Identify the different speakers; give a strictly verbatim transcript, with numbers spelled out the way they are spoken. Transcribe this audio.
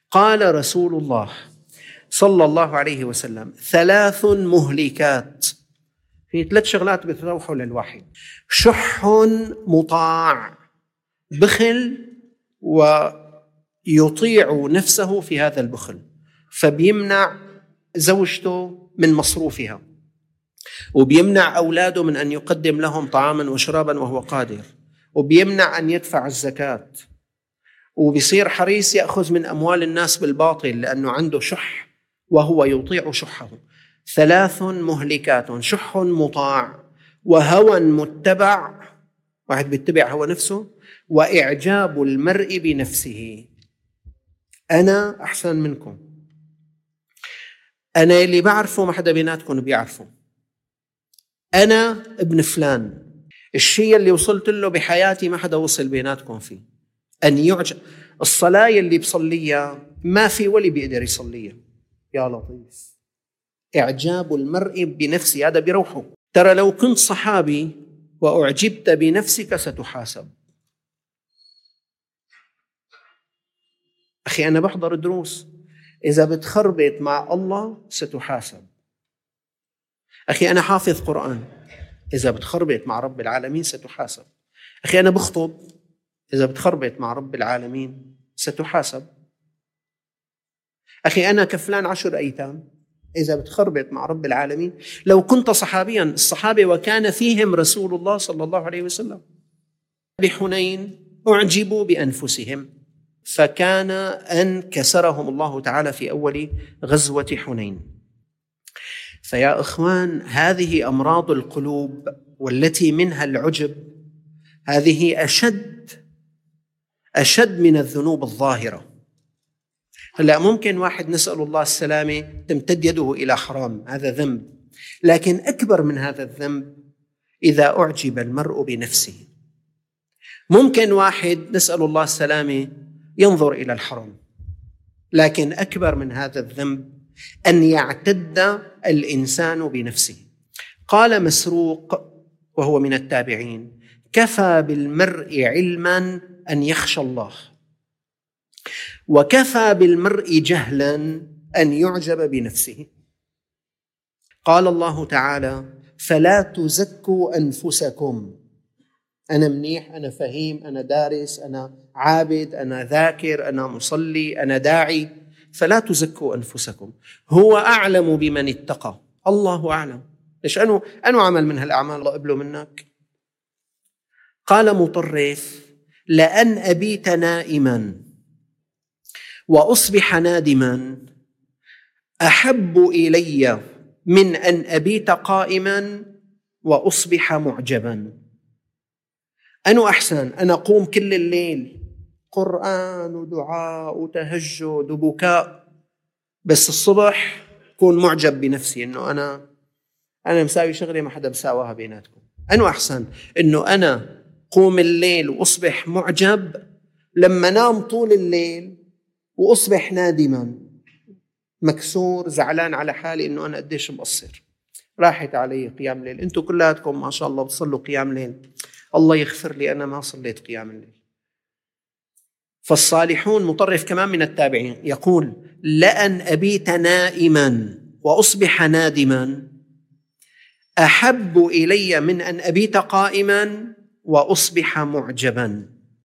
Speaker 1: قال رسول الله صلى الله عليه وسلم: ثلاث مهلكات. في ثلاث شغلات بتروحوا للواحد: شح مطاع، بخل ويطيع نفسه في هذا البخل فبيمنع زوجته من مصروفها، وبيمنع أولاده من أن يقدم لهم طعاما وشرابا وهو قادر، وبيمنع أن يدفع الزكاة، وبيصير حريص يأخذ من أموال الناس بالباطل لأنه عنده شح وهو يطيع شحه. ثلاث مهلكات: شح مطاع، وهوى متبع، واحد بيتبع هوى نفسه، وإعجاب المرء بنفسه. أنا أحسن منكم، أنا اللي بعرفه ما حدا بيناتكم بيعرفه، أنا ابن فلان، الشيء اللي وصلت له بحياتي ما حدا وصل بيناتكم فيه. أن يعجب الصلاة اللي بصليها ما في ولي بيقدر يصليها. يا لطيف، إعجاب المرء بنفسه هذا بيروحه. ترى لو كنت صحابي وأعجبت بنفسك ستحاسب. أخي أنا بحضر دروس، إذا بتخربط مع الله ستحاسب. أخي أنا حافظ قرآن، إذا بتخربط مع رب العالمين ستحاسب. أخي أنا بخطب، إذا بتخربط مع رب العالمين ستحاسب. أخي أنا كفلان عشر أيتام، إذا بتخربط مع رب العالمين. لو كنت صحابيا، الصحابة وكان فيهم رسول الله صلى الله عليه وسلم، بحنين أعجبوا بأنفسهم فكان أن كسرهم الله تعالى في أول غزوة حنين. فيا إخوان، هذه أمراض القلوب والتي منها العجب، هذه أشد أشد من الذنوب الظاهرة. هلأ ممكن واحد نسأل الله السلامة تمتد يده إلى حرام، هذا ذنب، لكن أكبر من هذا الذنب إذا أعجب المرء بنفسه. ممكن واحد نسأل الله السلامة ينظر إلى الحرام، لكن أكبر من هذا الذنب أن يعتد الإنسان بنفسه. قال مسروق وهو من التابعين: كفى بالمرء علما أن يخشى الله، وكفى بالمرء جهلا أن يعجب بنفسه. قال الله تعالى: فلا تزكوا أنفسكم. أنا منيح، أنا فهيم، أنا دارس، أنا عابد، أنا ذاكر، أنا مصلي، أنا داعي. فلا تزكوا أنفسكم، هو أعلم بمن اتقى. الله أعلم. ليش أنو أنو عمل من هالأعمال الله قبله منك؟ قال مطرف: لأن أبيت نائما وأصبح نادما أحب إلي من أن أبيت قائما وأصبح معجبا. أنو أحسن؟ أنا أقوم كل الليل قرآن ودعاء وتهجد وبكاء، بس الصبح كون معجب بنفسي إنه أنا أنا مساوي شغلة ما حدا مساواها بيناتكم. أنو أحسن؟ إنه أنا قوم الليل وأصبح معجب لما نام طول الليل وأصبح نادما مكسور زعلان على حالي إنه أنا قديش مقصر، راحت علي قيام الليل. أنتوا كلاتكم ما شاء الله بتصلوا قيام الليل، الله يغفر لي أنا ما صليت قيام الليل. فالصالحون، مطرف كمان من التابعين، يقول: لأن أبيت نائما وأصبح نادما أحب إلي من أن أبيت قائما وأصبح معجبا.